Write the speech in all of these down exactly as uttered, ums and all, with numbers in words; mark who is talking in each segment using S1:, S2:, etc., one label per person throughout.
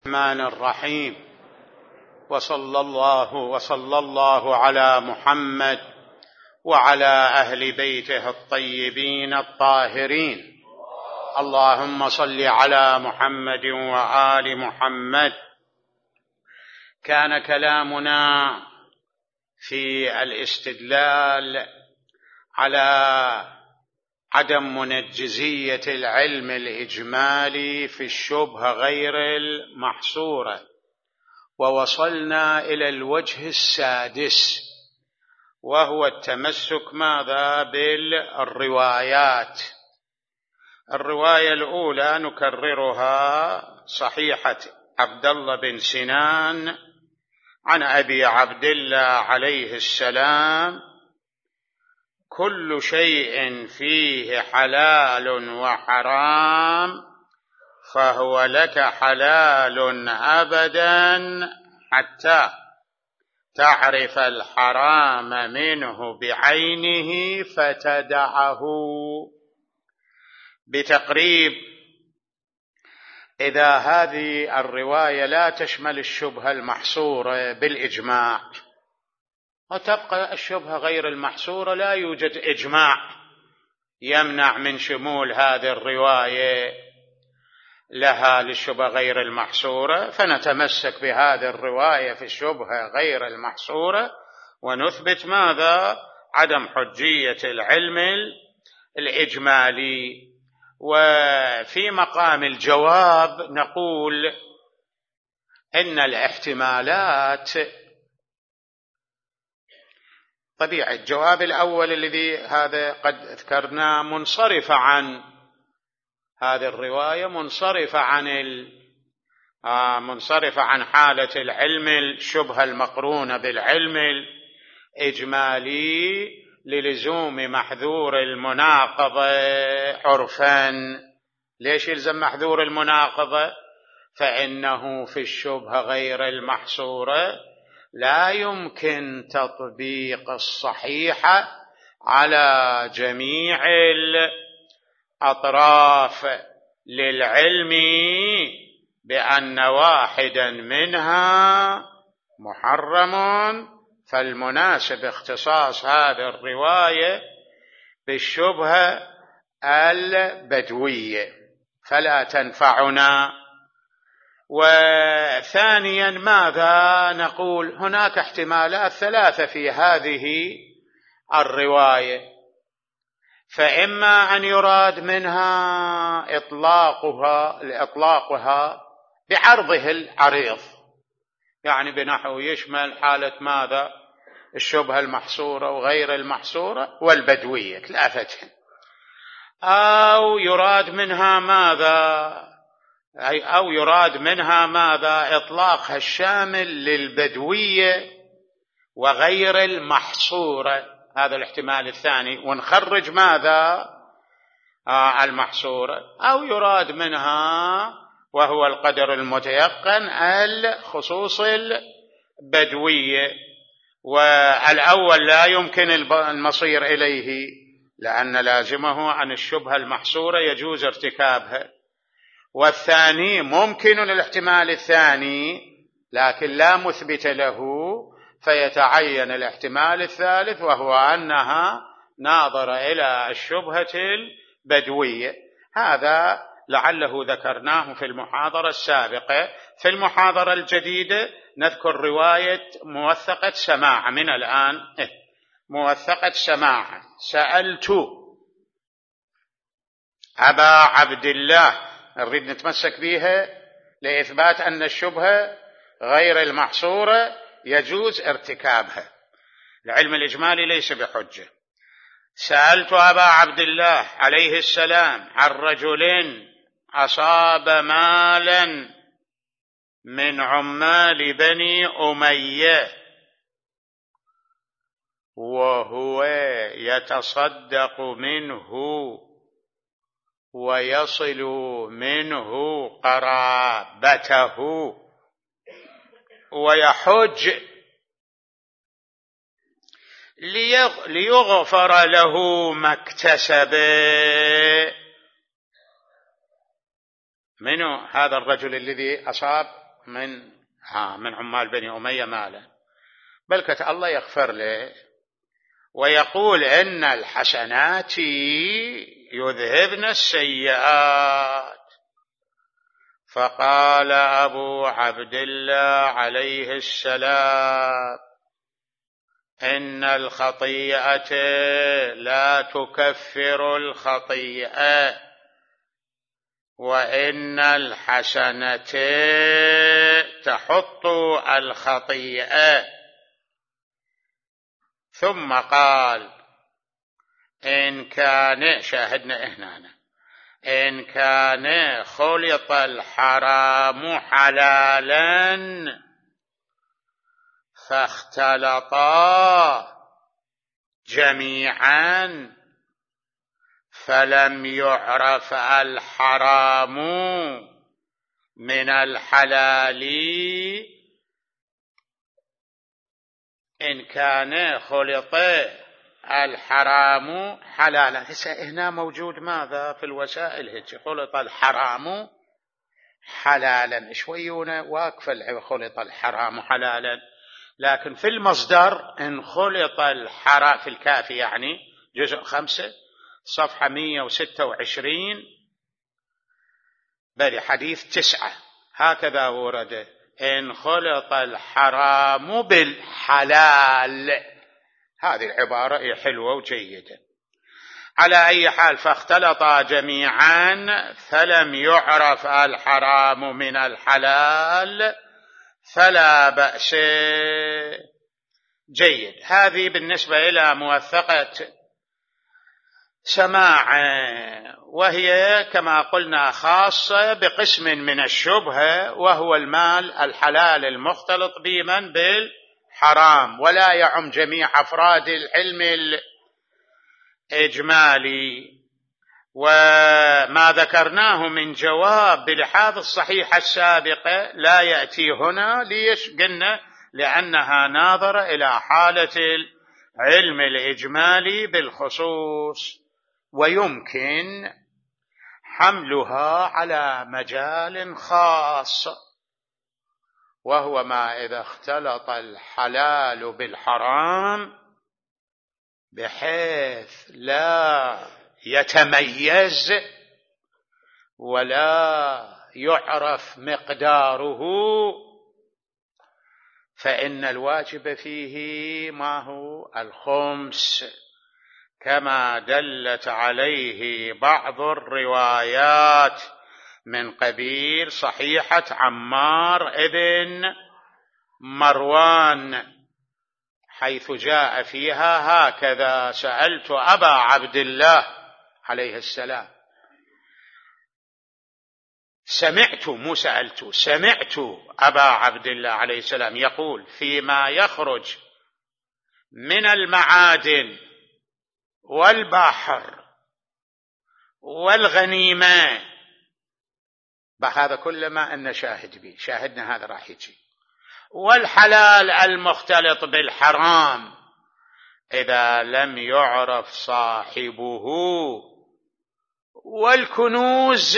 S1: الرحمن الرحيم. وصلى الله وصلى الله على محمد وعلى أهل بيته الطيبين الطاهرين. اللهم صل على محمد وآل محمد. كان كلامنا في الاستدلال على عدم منجزية العلم الإجمالي في الشبهة غير المحصورة، ووصلنا إلى الوجه السادس، وهو التمسك ماذا بالروايات. الرواية الأولى نكررها، صحيحة عبد الله بن سنان عن أبي عبد الله عليه السلام: كل شيء فيه حلال وحرام فهو لك حلال أبدا حتى تعرف الحرام منه بعينه فتدعه. بتقريب، إذا هذه الرواية لا تشمل الشبهة المحصورة بالإجماع، وتبقى الشبهة غير المحصورة، لا يوجد إجماع يمنع من شمول هذه الرواية لها للشبهة غير المحصورة، فنتمسك بهذه الرواية في الشبهة غير المحصورة ونثبت ماذا؟ عدم حجية العلم الإجمالي. وفي مقام الجواب نقول إن الاحتمالات طبيعة الجواب الأول الذي هذا قد ذكرناه منصرفة عن هذه الرواية، منصرفة عن ال... آه منصرفة عن حالة العلم الشبهة المقرونة بالعلم الإجمالي للزوم محذور المناقضة عرفا. ليش يلزم محذور المناقضة؟ فإنه في الشبهة غير المحصورة لا يمكن تطبيق الصحيحة على جميع الأطراف للعلم بأن واحدا منها محرم، فالمناسب اختصاص هذه الرواية بالشبهة البدوية فلا تنفعنا. وثانيا ماذا نقول؟ هناك احتمالات ثلاثة في هذه الرواية، فإما أن يراد منها إطلاقها لإطلاقها بعرضه العريض، يعني بنحو يشمل حالة ماذا؟ الشبهة المحصورة وغير المحصورة والبدوية ثلاثتهم. أو يراد منها ماذا؟ أي أو يراد منها ماذا؟ إطلاقها الشامل للبدوية وغير المحصورة، هذا الاحتمال الثاني، ونخرج ماذا؟ آه المحصورة. أو يراد منها وهو القدر المتيقن الخصوص البدوية، والأول لا يمكن المصير إليه لأن لازمه عن الشبهة المحصورة يجوز ارتكابها، والثاني ممكن الاحتمال الثاني لكن لا مثبت له، فيتعين الاحتمال الثالث وهو أنها ناظرة إلى الشبهة البدوية. هذا لعله ذكرناه في المحاضرة السابقة. في المحاضرة الجديدة نذكر رواية موثقة سماع من الآن. موثقة سماع: سألت أبا عبد الله، نريد نتمسك بها لإثبات أن الشبهة غير المحصورة يجوز ارتكابها، العلم الإجمالي ليس بحجة. سألت أبا عبد الله عليه السلام عن رجل أصاب مالا من عمال بني أمية وهو يتصدق منه ويصل منه قرابته ويحج ليغفر له ما اكتسب. منو هذا الرجل الذي أصاب من ها من عمال بني أمية مالا، بل كت الله يغفر له ويقول إن الحسنات يذهبن السيئات. فقال أبو عبد الله عليه السلام: إن الخطيئة لا تكفر الخطيئة، وإن الحسنة تحط الخطيئة. ثم قال: إن كان، شاهدنا هنا، إن كان خلط الحرام حلالا فاختلطا جميعا فلم يعرف الحرام من الحلال. إن كان خلط الحرام حلالا، هسه هنا موجود ماذا في الوسائل هيك؟ خلط الحرام حلالا، شويونه واقفة خلط الحرام حلالا، لكن في المصدر إن خلط الحرام في الكافي يعني جزء خمسة صفحة مئة وستة وعشرين بل حديث تسعة هكذا ورد: إن خلط الحرام بالحلال. هذه العبارة حلوة وجيدة. على أي حال، فاختلطا جميعا فلم يعرف الحرام من الحلال فلا بأس. جيد. هذه بالنسبة إلى موثقة سماع، وهي كما قلنا خاصة بقسم من الشبهة، وهو المال الحلال المختلط بمن بالحرام، ولا يعم جميع أفراد العلم الإجمالي. وما ذكرناه من جواب بلحاظ الصحيحة السابقة لا يأتي هنا. ليش؟ قلنا لأنها ناظرة إلى حالة العلم الإجمالي بالخصوص، ويمكن حملها على مجال خاص، وهو ما إذا اختلط الحلال بالحرام بحيث لا يتميز ولا يعرف مقداره، فإن الواجب فيه ما هو الخمس، كما دلت عليه بعض الروايات من قبيل صحيحة عمار ابن مروان، حيث جاء فيها هكذا: سألت أبا عبد الله عليه السلام، سمعت مو سألت سمعت أبا عبد الله عليه السلام يقول: فيما يخرج من المعادن والبحر والغنيمة، هذا كل ما أن شاهد به، شاهدنا هذا راح يجي، والحلال المختلط بالحرام إذا لم يعرف صاحبه، والكنوز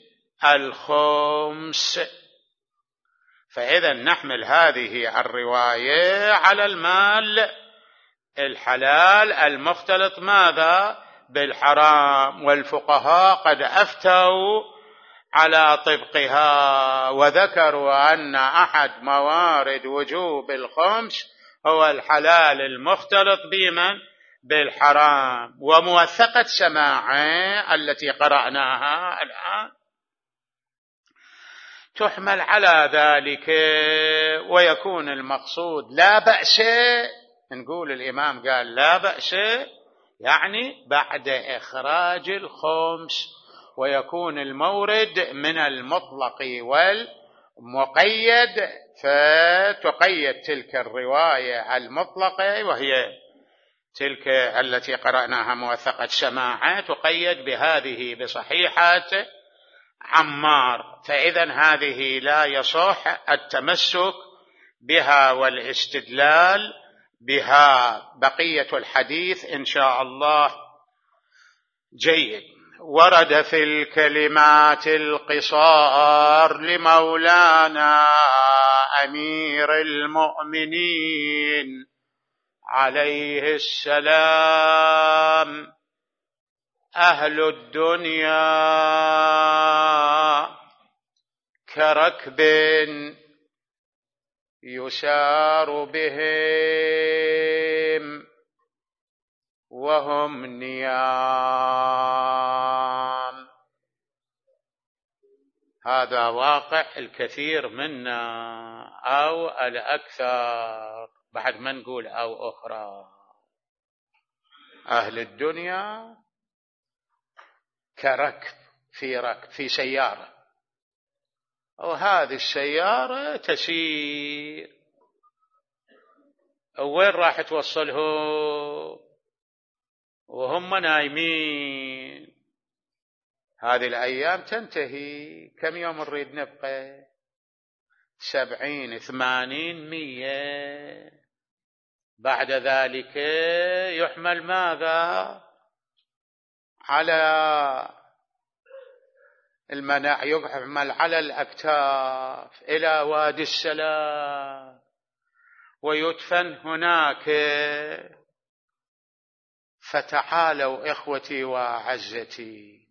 S1: الخمس. فإذا نحمل هذه الرواية على المال الحلال المختلط ماذا؟ بالحرام، والفقهاء قد أفتوا على طبقها، وذكروا أن أحد موارد وجوب الخمس هو الحلال المختلط بمن؟ بالحرام. وموثقة سماعه التي قرأناها الآن تحمل على ذلك، ويكون المقصود لا بأس. نقول الإمام قال لا بأس، يعني بعد إخراج الخمس، ويكون المورد من المطلق والمقيد، فتقيد تلك الرواية المطلقة وهي تلك التي قرأناها موثقة سماعة، تقيد بهذه بصحيحة عمار. فإذا هذه لا يصح التمسك بها والاستدلال بها. بقية الحديث إن شاء الله. جيد. ورد في الكلمات القصار لمولانا أمير المؤمنين عليه السلام: أهل الدنيا كركب يسار بهم وهم نيام. هذا واقع الكثير منا أو الأكثر، بعد ما نقول أو أخرى. أهل الدنيا كركب في ركب في سيارة، وهذه السيارة تسير، وين راح توصلهم وهم نايمين؟ هذه الأيام تنتهي. كم يوم نريد نبقى؟ سبعين ثمانين مية. بعد ذلك يحمل ماذا؟ على المناع، يحمل على الأكتاف إلى وادي السلام ويدفن هناك. فتعالوا إخوتي وعزتي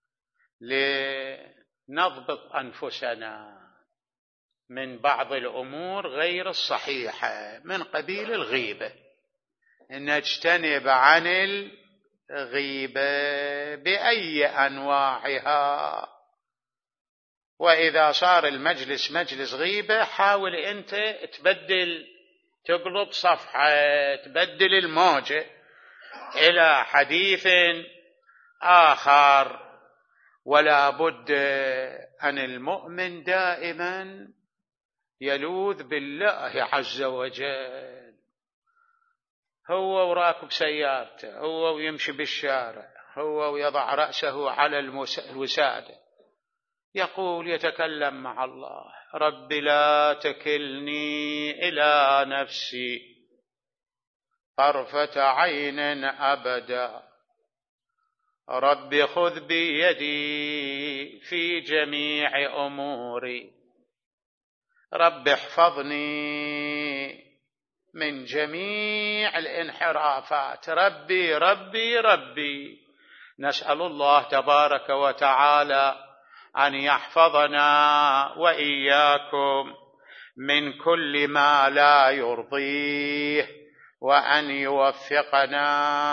S1: لنضبط أنفسنا من بعض الأمور غير الصحيحة من قبيل الغيبة، نجتنب عن الغيبة بأي أنواعها. وإذا صار المجلس مجلس غيبة، حاول أنت تبدل، تقلب صفحة، تبدل الموجة إلى حديث آخر. ولا بد أن المؤمن دائما يلوذ بالله عز وجل. هو وراكب سيارته، هو ويمشي بالشارع، هو ويضع رأسه على الوسادة، يقول يتكلم مع الله: رب لا تكلني إلى نفسي طرفة عين أبدا، رب خذ بيدي في جميع أموري، رب احفظني من جميع الانحرافات، ربي ربي ربي. نسأل الله تبارك وتعالى أن يحفظنا وإياكم من كل ما لا يرضيه، وأن يوفقنا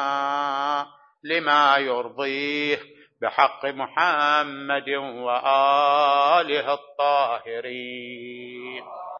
S1: لما يرضيه بحق محمد وآله الطاهرين.